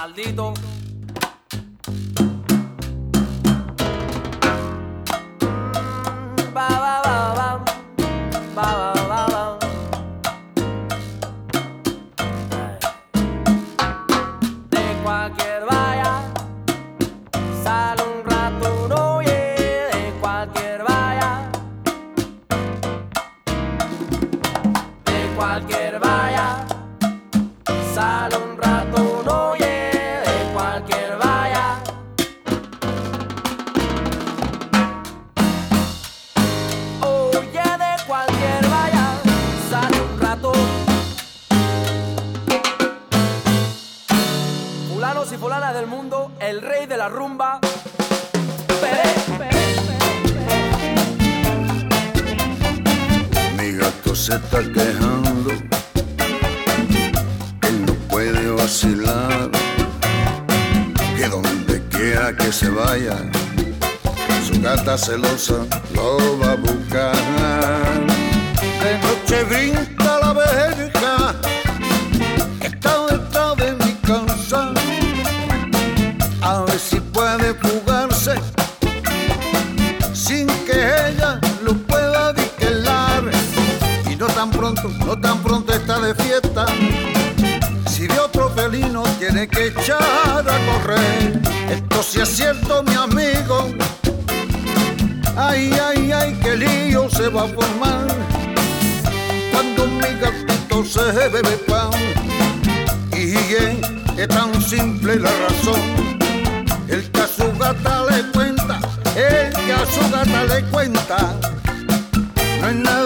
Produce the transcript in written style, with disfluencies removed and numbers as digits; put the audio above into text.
maldito. Ba, ba, ba, ba. Ba, ba, ba, ba. De cualquier valla sale un ratono, yeah, de cualquier valla. De cualquier valla sale un ratono, yeah, de cualquier valla. Oye, de cualquier valla sale un ratón. Fulanos y fulanas del mundo, el rey de la rumba. Mi gato se está quejando, él no puede vacilar, que donde quiera que se vaya, su gata celosa lo va a buscar. De noche brinca la verja que está detrás de mi casa, a ver si puede fugarse sin que ella lo pueda vigilar. Y no tan pronto está de fiesta, si de otro felino tiene que echar a correr. Esto sí es cierto, mi amigo, ay, ay, ay, qué lío se va a formar cuando mi gatito se bebe pan. Y es tan simple la razón, el que a su gata le cuenta, el que a su gata le cuenta, no es nada